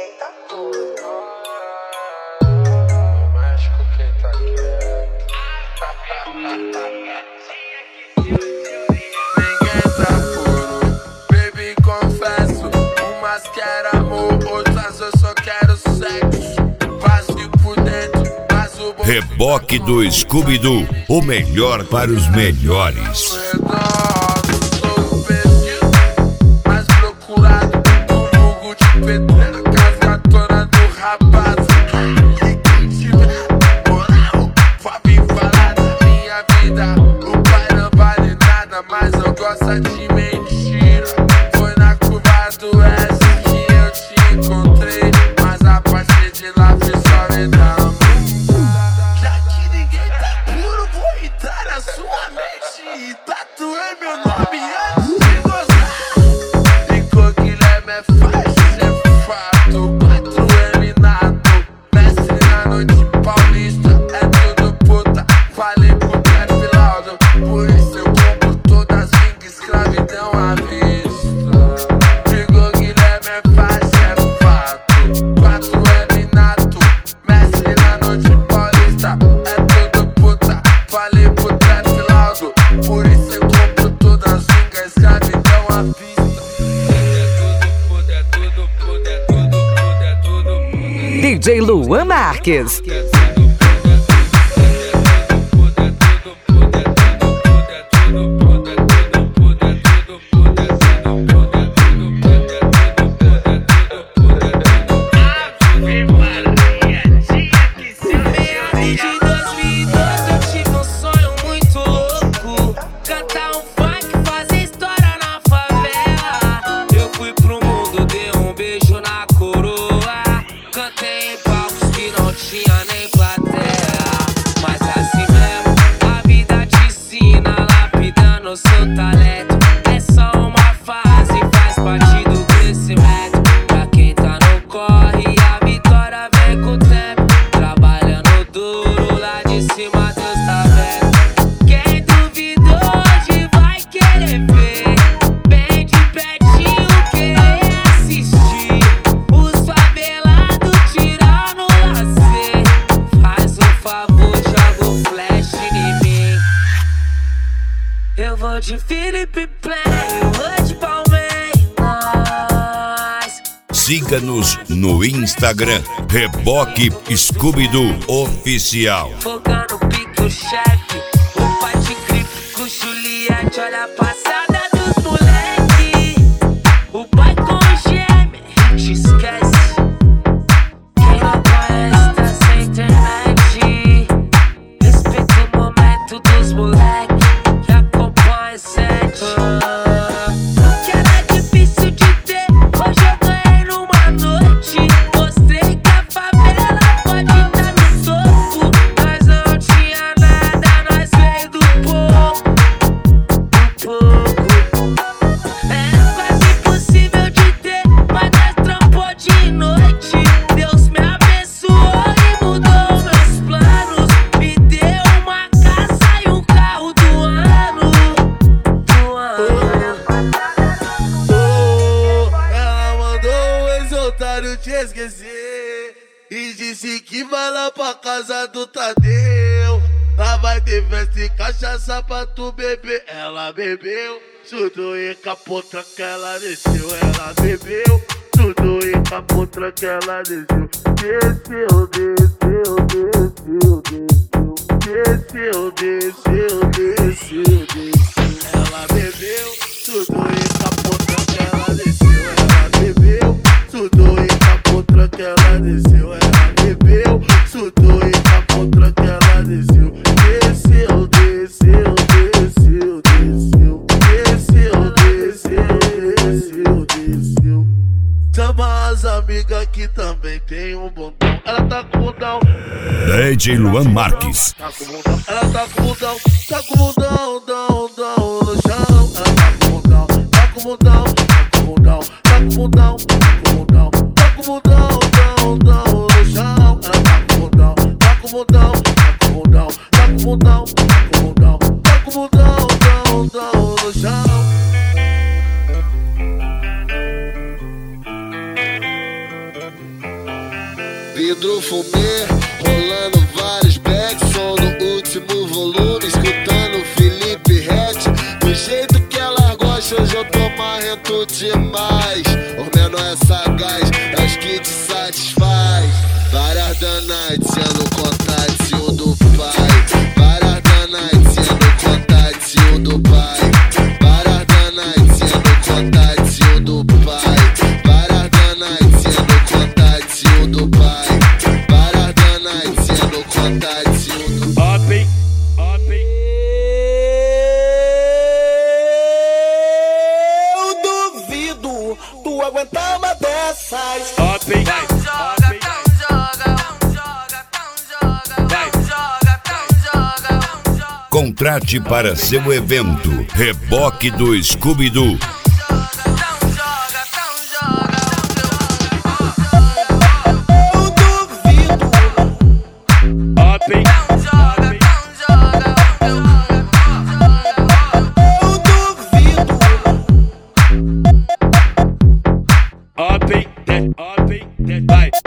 tá tudo. Mexe com quem tá quieto. Ninguém tá puro, baby, confesso. Umas querem amor, outras eu só quero sexo. Vazio por dentro, mas o bom... Reboque do Scooby-Doo, o melhor para os melhores. Mas eu gosto de mentira. Foi na curva do S que eu te encontrei, mas a partir de lá fiz só me dar uma bunda. Já que ninguém tá puro, vou entrar na sua mente e tatuar meu nome antes de gozar. Nicole Guilherme é fácil ser fato. 4M nato, mestre na noite paulista. É tudo puta, falei pro trap laudo. Por isso eu escravidão à vista. Digo Guilherme é fácil, é fato. 4M nato, mestre na noite paulista. É tudo puta, falei pro trap laudo. Por isso eu compro todas as vingas, escravidão à vista. É tudo. DJ Luan Marques. De Felipe Play, vou de Palmeiras. Siga-nos no Instagram, Reboque Scooby-Doo Oficial. Fogando o pique, chefe. O pai de grife com Juliette. Olha a passada dos moleque. O pai com gêmeo, a gente esquece. Quem não conhece tá sem internet. Respeita o momento dos moleque. Que era difícil de ter, hoje eu ganhei numa noite. Mostrei que a favela pode estar no topo. Nós não tinha nada, nós veio do pouco. É quase impossível de ter, mas nós trampou de noite. Deus me abençoou e mudou meus planos. Me deu uma casa e um carro do ano. Te esquecer e disse que vai lá pra casa do Tadeu. Lá vai ter festa e cachaça pra tu beber. Ela bebeu, tudo e capotra que ela desceu. Ela bebeu, tudo e capotra que ela desceu. Desceu, desceu, desceu, desceu, desceu, desceu, desceu. Ela bebeu, tudo e capotra que ela desceu. Ela bebeu, tudo e capotra que ela desceu. Ela bebeu, tudo e capotra que ela desceu. Desceu, desceu, desceu, desceu. Desceu, desceu, desceu, desceu. Chama as amigas que também tem um bundão. Ela tá com o bundão. DJ Luan Marques. Tá com o bundão. Ela tá com o bundão. Tá com o bundão, dão, dão no chão. Ela tá com o bundão. Tá com o bundão. Tá com o bundão. Tá com o bundão. Tá com o bundão. Tá com o bundão, dão, dão no chão. Ela tá com o bundão. Tá com o bundão. Tá com o bundão. Tá com o bundão. Tá com o bundão. Tá com o bundão, dão, dão no chão. Leandro Fumê, rolando vários back, som no último volume, escutando Felipe Rett. Do jeito que ela gosta, hoje eu tô marrento demais. O menor é sagaz, é os que te satisfaz. Várias danaites sendo contatinho do pai. Várias danaites sendo contatinho do pai. Várias danaites sendo contatinho do pai. Várias danaites sendo contatinho do pai. Várias danaites sendo contatinho do pai. Eu duvido tu aguentar uma dessas. Contrate para seu evento Reboque do Scooby-Doo. Eu duvido. Eu duvido. Vai.